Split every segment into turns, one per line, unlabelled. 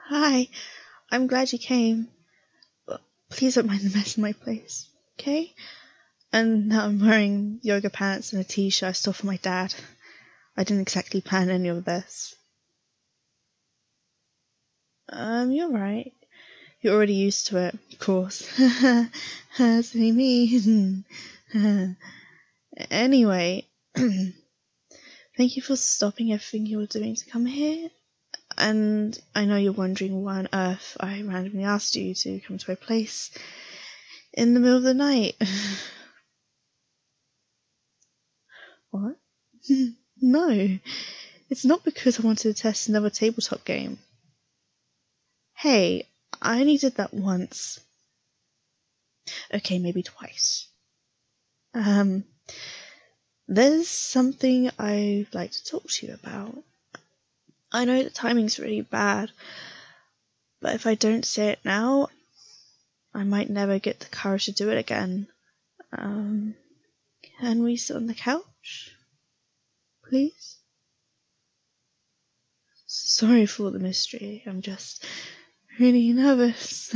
Hi, I'm glad you came. But please don't mind the mess in my place, okay? And now I'm wearing yoga pants and a t-shirt I stole from my dad. I didn't exactly plan any of this. You're right. You're already used to it, of course. Silly me. Anyway, thank you for stopping everything you were doing to come here. And I know you're wondering why on earth I randomly asked you to come to my place in the middle of the night. What? No, it's not because I wanted to test another tabletop game. Hey, I only did that once. Okay, maybe twice. There's something I'd like to talk to you about. I know the timing's really bad, but if I don't say it now, I might never get the courage to do it again. Can we sit on the couch? Please? Sorry for the mystery, I'm just really nervous.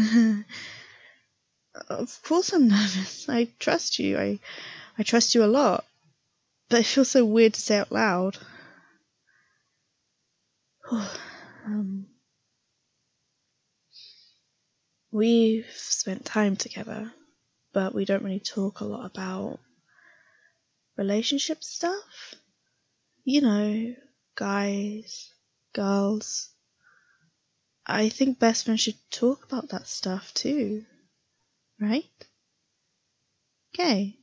Of course I'm nervous. I trust you. I trust you a lot. But it feels so weird to say out loud. We've spent time together, but we don't really talk a lot about relationship stuff. You know, guys, girls. I think best friends should talk about that stuff too, right? Okay.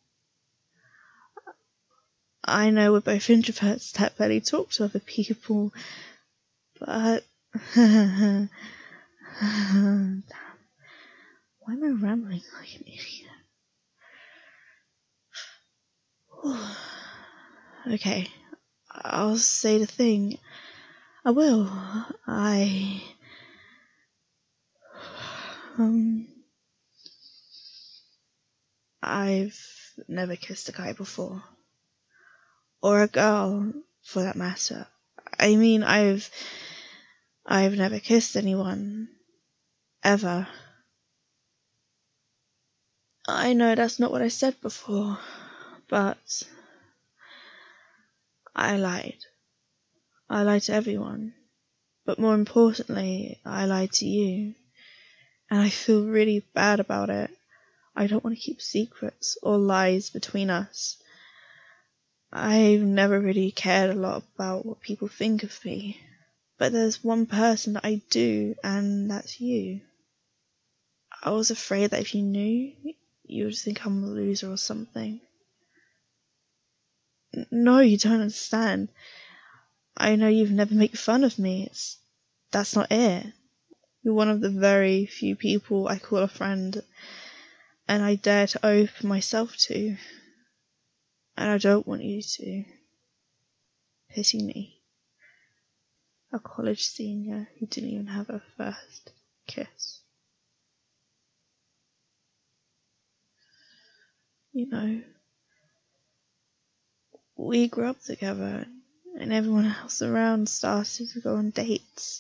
I know we're both introverts that barely talk to other people, but damn. Why am I rambling like an idiot? Okay, I'll say the thing. I will. I've never kissed a guy before. Or a girl, for that matter. I mean, I've never kissed anyone. Ever. I know that's not what I said before, but I lied. I lied to everyone. But more importantly, I lied to you. And I feel really bad about it. I don't want to keep secrets or lies between us. I've never really cared a lot about what people think of me. But there's one person that I do, and that's you. I was afraid that if you knew, you would think I'm a loser or something. No, you don't understand. I know you've never made fun of me. That's not it. You're one of the very few people I call a friend, and I dare to open myself to. And I don't want you to pity me. A college senior who didn't even have her first kiss. You know, we grew up together, and everyone else around started to go on dates.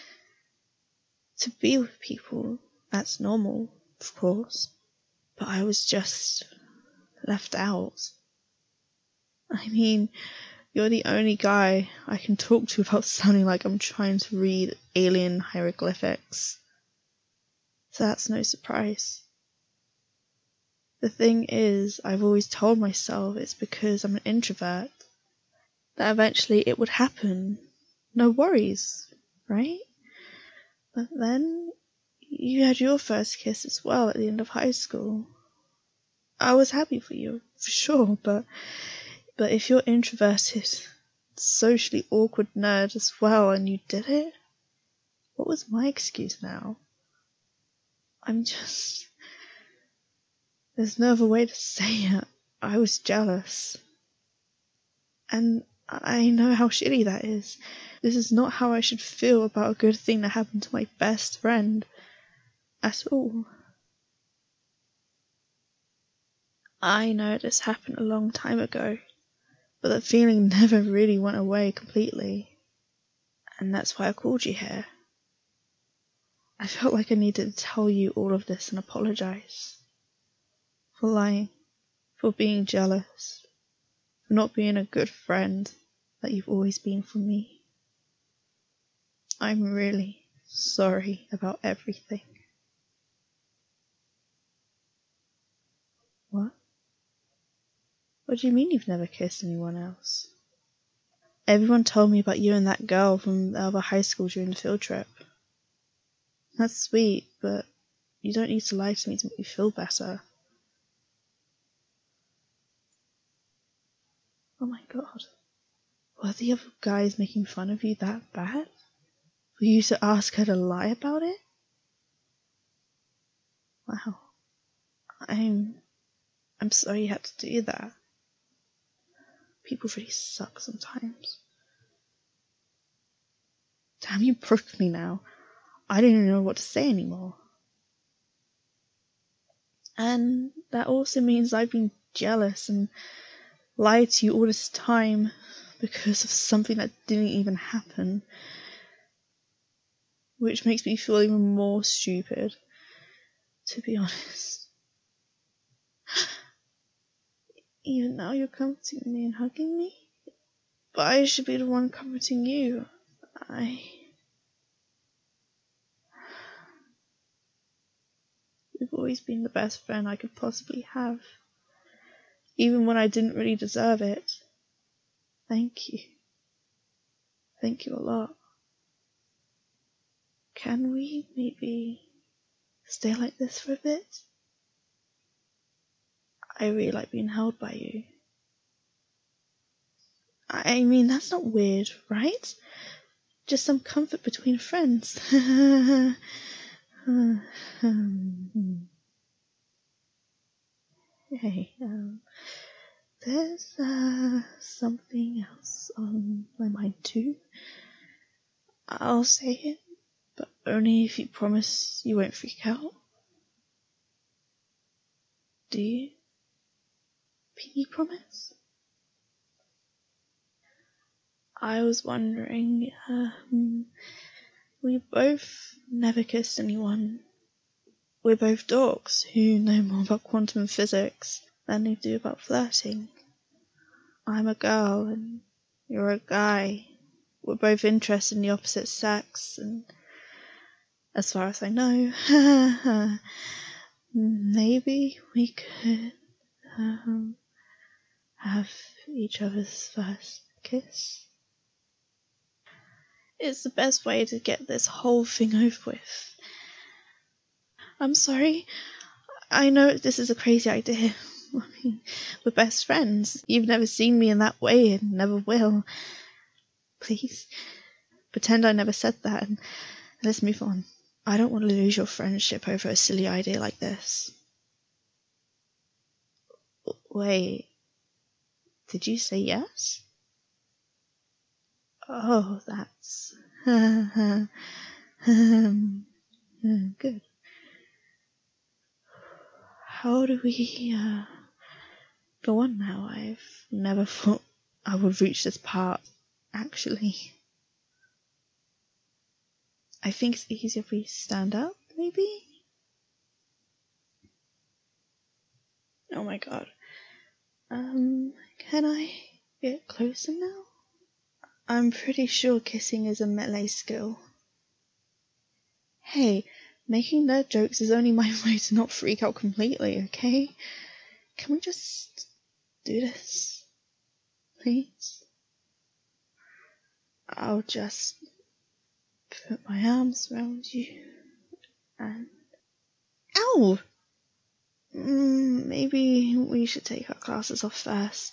To be with people, that's normal, of course, but I was just left out. I mean, you're the only guy I can talk to without sounding like I'm trying to read alien hieroglyphics. So that's no surprise. The thing is, I've always told myself it's because I'm an introvert, that eventually it would happen. No worries, right? But then, you had your first kiss as well at the end of high school. I was happy for you, for sure, but if you're introverted, socially awkward nerd as well, and you did it, what was my excuse now? There's no other way to say it. I was jealous. And I know how shitty that is. This is not how I should feel about a good thing that happened to my best friend. At all. I know this happened a long time ago, but the feeling never really went away completely. And that's why I called you here. I felt like I needed to tell you all of this and apologize. For lying, for being jealous, for not being a good friend that you've always been for me. I'm really sorry about everything. What? What do you mean you've never kissed anyone else? Everyone told me about you and that girl from the other high school during the field trip. That's sweet, but you don't need to lie to me to make me feel better. Oh my god. Were the other guys making fun of you that bad? For you to ask her to lie about it? Wow. I'm sorry you had to do that. People really suck sometimes. Damn, you broke me now. I don't even know what to say anymore. And that also means I've been jealous and lied to you all this time because of something that didn't even happen. Which makes me feel even more stupid, to be honest. Even now you're comforting me and hugging me? But I should be the one comforting you. You've always been the best friend I could possibly have. Even when I didn't really deserve it. Thank you. Thank you a lot. Can we maybe stay like this for a bit? I really like being held by you. I mean, that's not weird, right? Just some comfort between friends. Hey, there's something else on my mind too. I'll say it, but only if you promise you won't freak out. Do you? Pinky promise? I was wondering, we both never kissed anyone. We're both dorks who know more about quantum physics than they do about flirting. I'm a girl and you're a guy. We're both interested in the opposite sex, and as far as I know, maybe we could have each other's first kiss. It's the best way to get this whole thing over with. I'm sorry. I know this is a crazy idea. I mean, we're best friends. You've never seen me in that way and never will. Please, pretend I never said that and let's move on. I don't want to lose your friendship over a silly idea like this. Wait, did you say yes? Oh, that's good. How do we go on now? I've never thought I would reach this part, actually. I think it's easier if we stand up, maybe? Oh my god. Can I get closer now? I'm pretty sure kissing is a melee skill. Hey, making nerd jokes is only my way to not freak out completely, okay? Can we just do this? Please? I'll just put my arms around you and... Ow! Maybe we should take our glasses off first.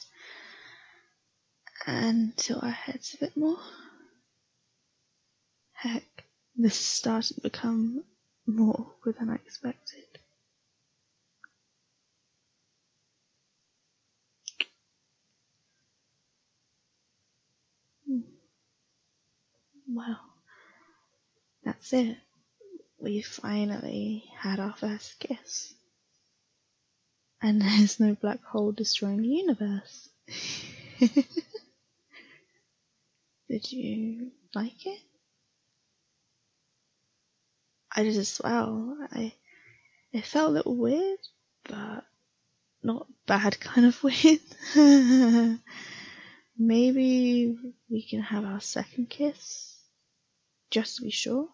And tilt our heads a bit more. Heck, this is starting to become more awkward than I expected. Well, that's it. We finally had our first kiss. And there's no black hole destroying the universe. Did you like it? I did as well. It felt a little weird, but not bad kind of weird. Maybe we can have our second kiss, just to be sure.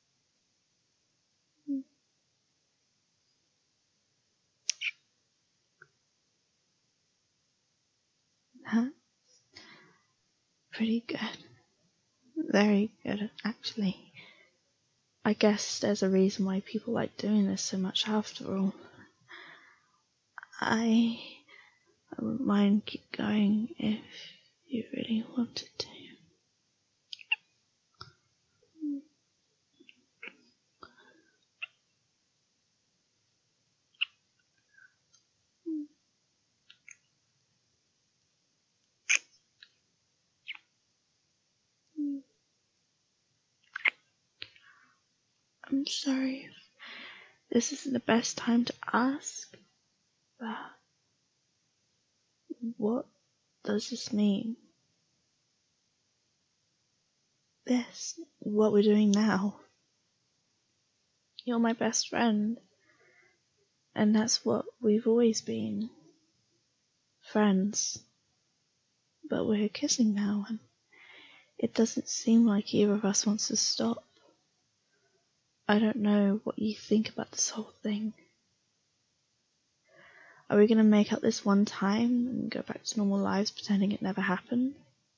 That's pretty good. Very good, actually. I guess there's a reason why people like doing this so much after all. I wouldn't mind keep going if you really wanted to. I'm sorry if this isn't the best time to ask, but what does this mean? This, what we're doing now. You're my best friend, and that's what we've always been. Friends. But we're kissing now, and it doesn't seem like either of us wants to stop. I don't know what you think about this whole thing. Are we gonna make up this one time and go back to normal lives pretending it never happened?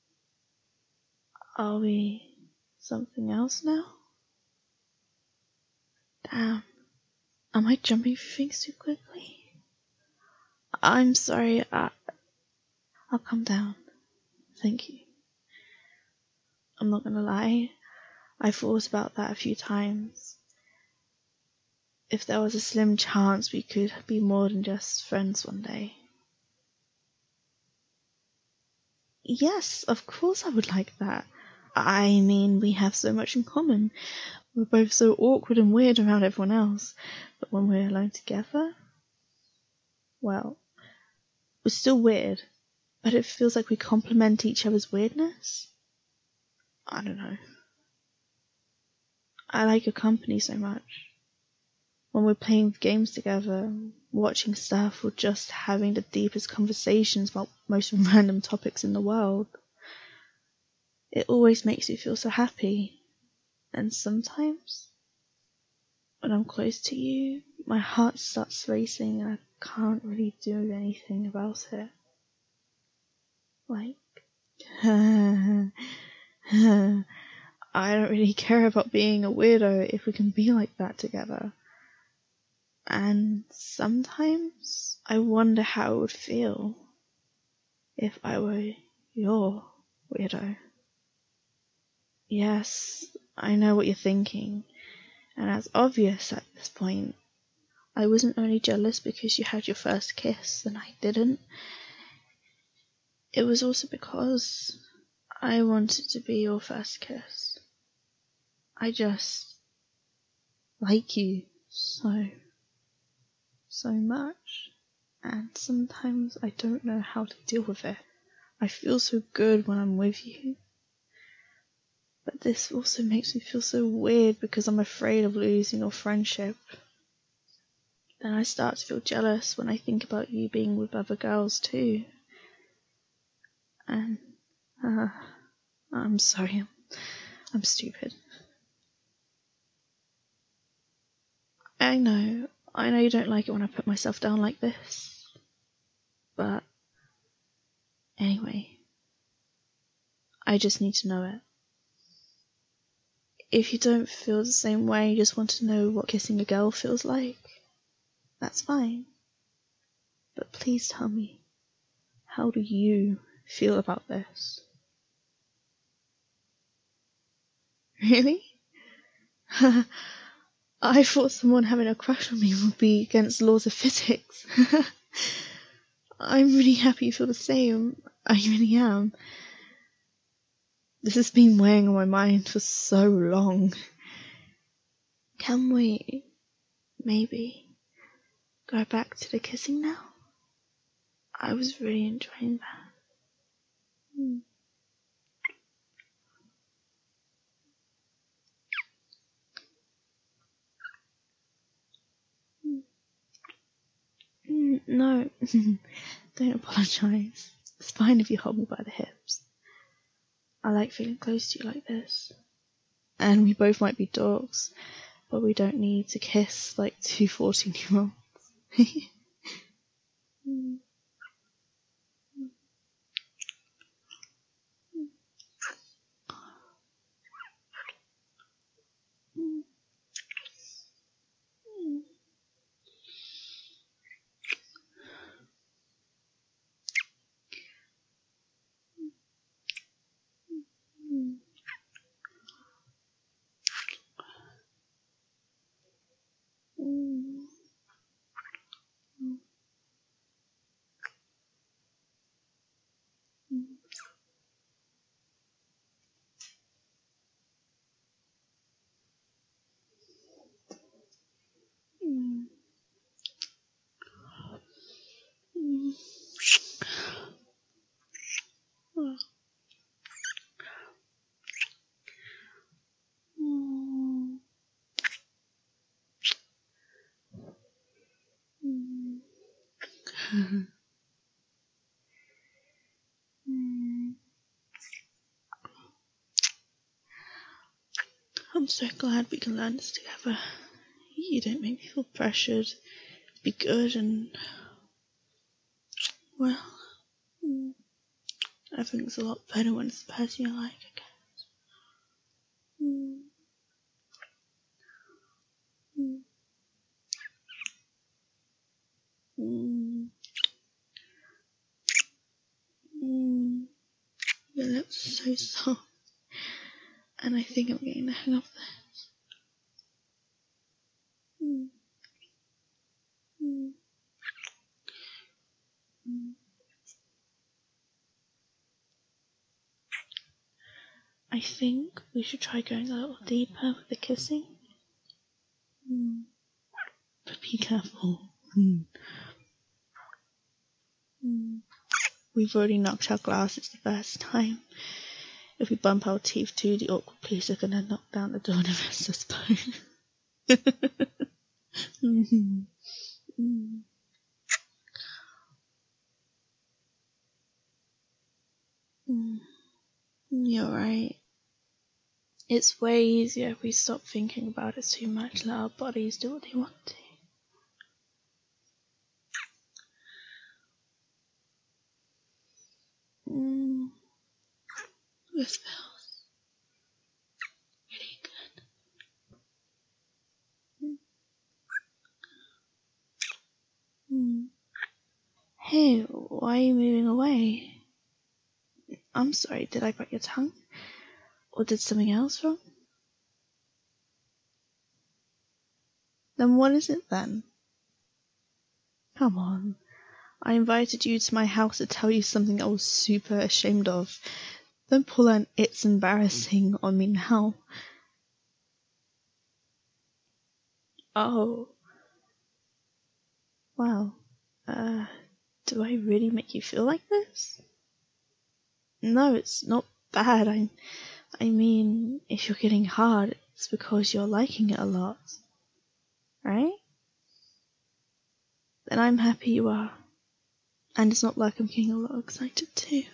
Are we something else now? Damn. Am I jumping through things too quickly? I'm sorry, I'll calm down. Thank you. I'm not gonna lie, I thought about that a few times. If there was a slim chance we could be more than just friends one day. Yes, of course I would like that. I mean, we have so much in common. We're both so awkward and weird around everyone else. But when we're alone together, well, we're still weird, but it feels like we complement each other's weirdness. I don't know. I like your company so much. When we're playing games together, watching stuff, or just having the deepest conversations about most random topics in the world. It always makes me feel so happy. And sometimes, when I'm close to you, my heart starts racing and I can't really do anything about it. Like, I don't really care about being a weirdo if we can be like that together. And sometimes I wonder how it would feel if I were your weirdo. Yes, I know what you're thinking, and that's obvious at this point. I wasn't only jealous because you had your first kiss and I didn't. It was also because I wanted to be your first kiss. I just like you so much, and sometimes I don't know how to deal with it. I feel so good when I'm with you, but this also makes me feel so weird because I'm afraid of losing our friendship. Then I start to feel jealous when I think about you being with other girls too. And, I'm sorry, I'm stupid. I know you don't like it when I put myself down like this. But, anyway, I just need to know it. If you don't feel the same way, you just want to know what kissing a girl feels like, that's fine. But please tell me, how do you feel about this? Really? I thought someone having a crush on me would be against laws of physics. I'm really happy you feel the same. I really am. This has been weighing on my mind for so long. Can we, maybe, go back to the kissing now? I was really enjoying that. No, don't apologise. It's fine if you hold me by the hips. I like feeling close to you like this. And we both might be dogs, but we don't need to kiss like two 14-year-olds. I'm so glad we can learn this together. You don't make me feel pressured to be good and, well, everything's a lot better when it's the person you like, I guess. Your lips are so soft, and I think I'm getting the hang of this. I think we should try going a little deeper with the kissing. But be careful. We've already knocked our glasses the first time. If we bump our teeth too, the awkward police are gonna knock down the door and arrest us both. You're right. It's way easier if we stop thinking about it too much, let our bodies do what they want to. This feels really good. Hey, why are you moving away? I'm sorry, did I bite your tongue? Or did something else wrong? Then what is it then? Come on. I invited you to my house to tell you something I was super ashamed of. Don't pull an "it's embarrassing" on me now. Oh. Wow. Do I really make you feel like this? No, it's not bad. I mean, if you're getting hard, it's because you're liking it a lot. Right? Then I'm happy you are. And it's not like I'm getting a lot excited too.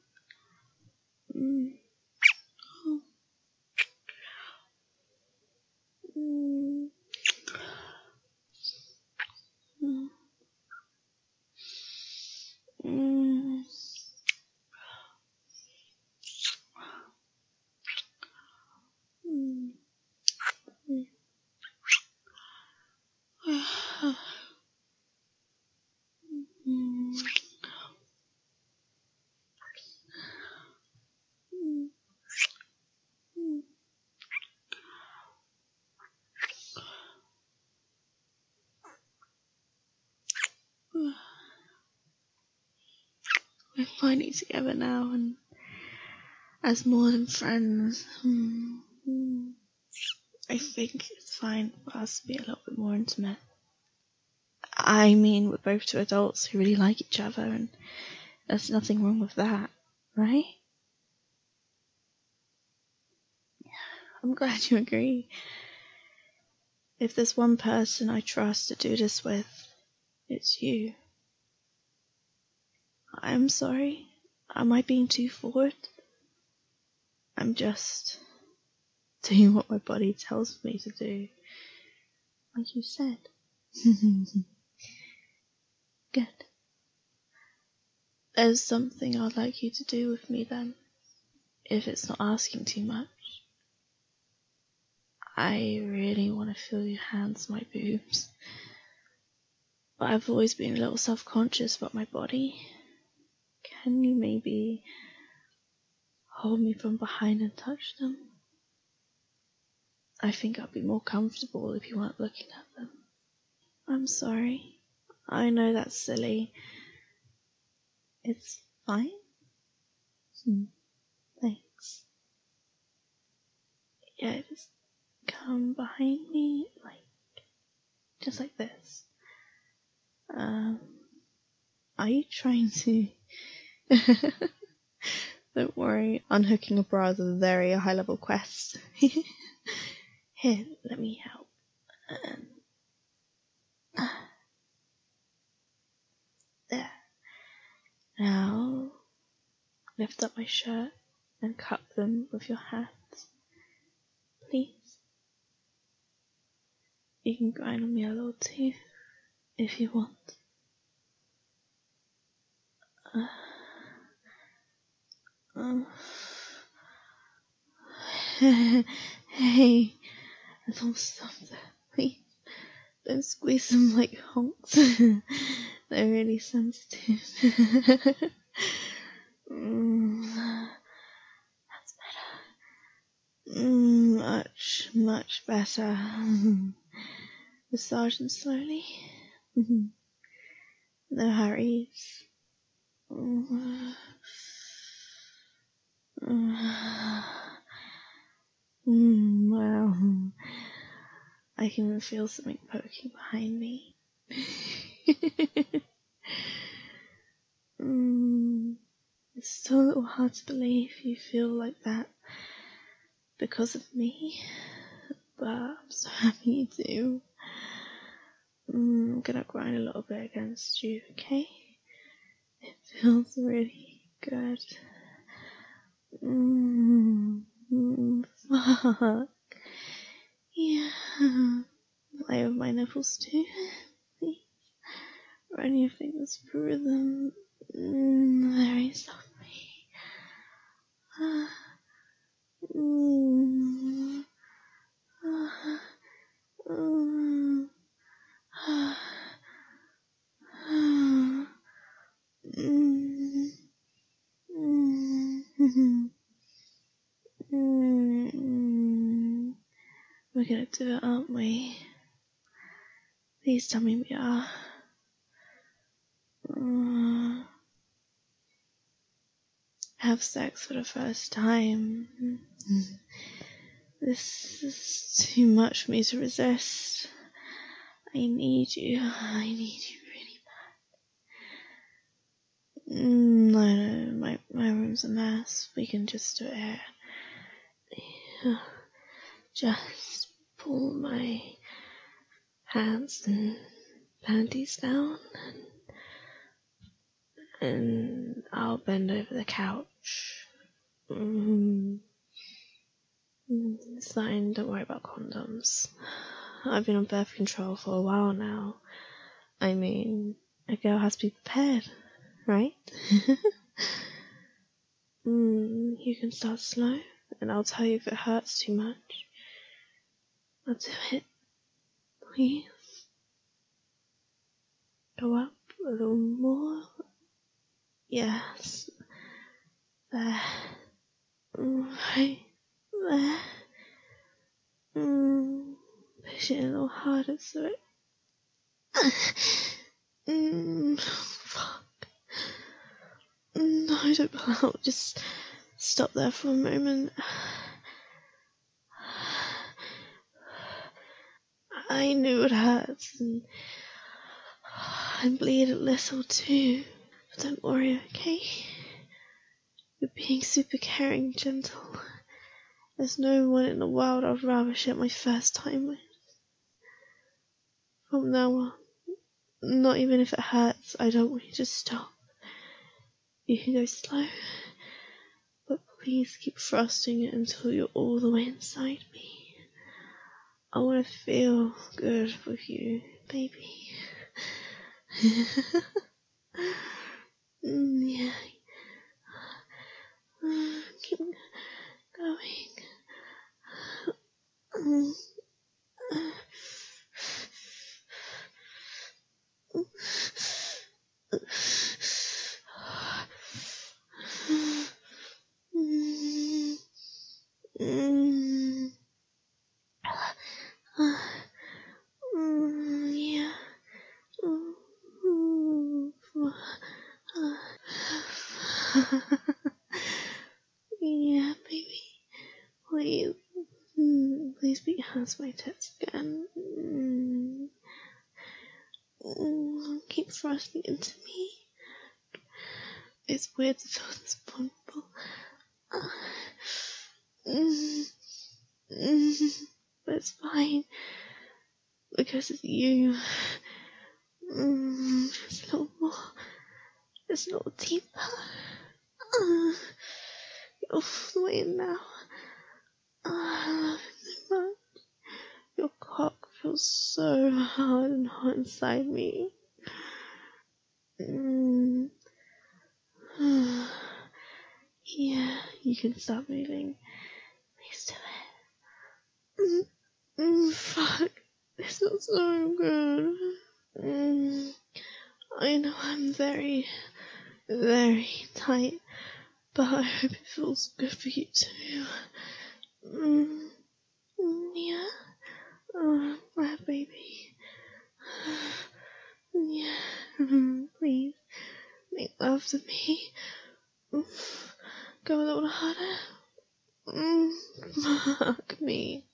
We're finally together now, and as more than friends, I think it's fine for us to be a little bit more intimate. I mean, we're both two adults who really like each other, and there's nothing wrong with that, right? I'm glad you agree. If there's one person I trust to do this with, it's you. I'm sorry. Am I being too forward? I'm just doing what my body tells me to do. Like you said. Good. There's something I'd like you to do with me then, if it's not asking too much. I really want to feel your hands on my boobs. But I've always been a little self-conscious about my body. Can you maybe hold me from behind and touch them? I think I'd be more comfortable if you weren't looking at them. I'm sorry. I know that's silly. It's fine? Thanks. Yeah, just come behind me, just like this. Are you trying to... Don't worry, unhooking a bra is a very high-level quest. Here, let me help. There. Now, lift up my shirt and cup them with your hands. Please. You can grind on me a little too, if you want. Hey, don't stop that, please. Don't squeeze them like honks. They're really sensitive. That's better. Much, much better. Massage them slowly. No hurries. Wow. I can feel something poking behind me. It's still a little hard to believe you feel like that because of me, but I'm so happy you do. I'm gonna grind a little bit against you, okay? It feels really good. Fuck. Yeah. Play with my nipples too, please. Run your fingers through them very softly. We're gonna do it, aren't we? Please tell me we are. Have sex for the first time. This is too much for me to resist. I need you. I need you really bad. No, my room's a mess. We can just do it here. Just pull my pants and panties down, and I'll bend over the couch. It's fine, don't worry about condoms. I've been on birth control for a while now. I mean, a girl has to be prepared, right? You can start slow, and I'll tell you if it hurts too much. I'll do it. Please. Go up a little more. Yes. There. Right there. Push it a little harder so it... Fuck. No, don't pull out. Just stop there for a moment. I knew it hurts, and I bleed a little too. But don't worry, okay? You're being super caring, gentle. There's no one in the world I'd rather share my first time with. From now on, not even if it hurts, I don't want you to stop. You can go slow, but please keep thrusting it until you're all the way inside me. I want to feel good with you, baby. Yeah. Keep going. Yeah. Yeah, baby. Please. Please put your hands on my tits again. Keep thrusting into me. It's weird to feel this vulnerable. But it's fine. Because it's you. Just a little more. Just a little deeper. You're all the way in now. I love it so much. Your cock feels so hard and hot inside me. Yeah, you can stop moving. Please do it. Fuck. This feels so good. I know I'm very, very tight, but I hope it feels good for you too. Yeah. My baby. Yeah. Please, make love to me. Go a little harder. Fuck me.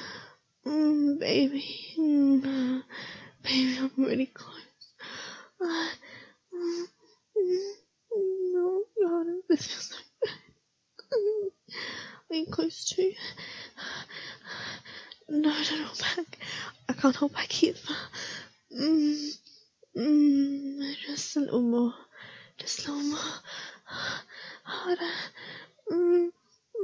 Baby. Baby, I'm really close. No, God, this feels so good. Are you close too? No, don't hold back. I can't hold back either. Just a little more. Just a little more. Harder. I'm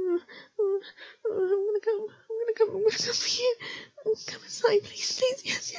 gonna come for you. Come inside, please. Yes.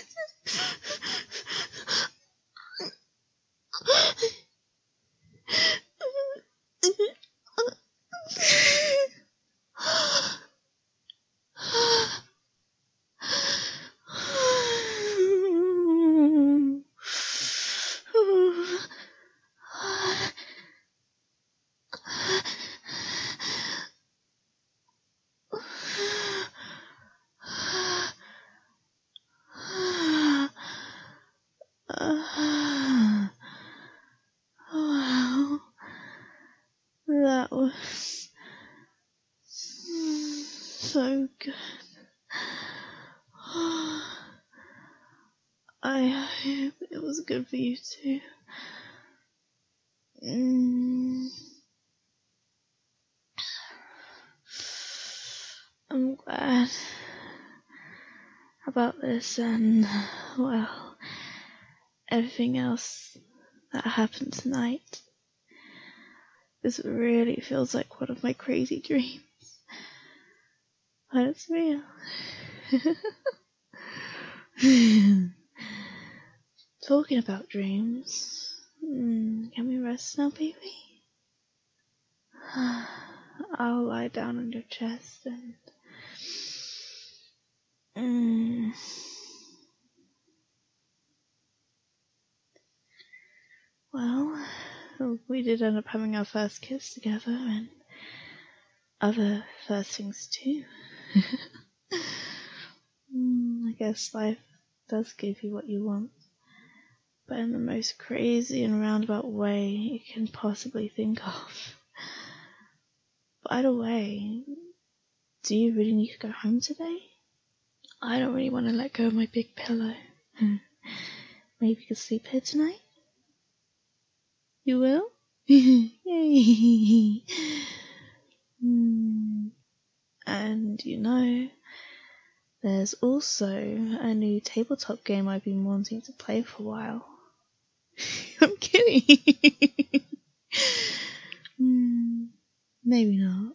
Wow, that was so good. I hope it was good for you too. I'm glad about this and, well, everything else that happened tonight. This really feels like one of my crazy dreams. But it's real. Talking about dreams, can we rest now, baby? I'll lie down on your chest and well, we did end up having our first kiss together and other first things too. I guess life does give you what you want, but in the most crazy and roundabout way you can possibly think of. By the way, do you really need to go home today? I don't really want to let go of my big pillow. Maybe you could sleep here tonight? You will? Yay! And you know, there's also a new tabletop game I've been wanting to play for a while. I'm kidding! Maybe not.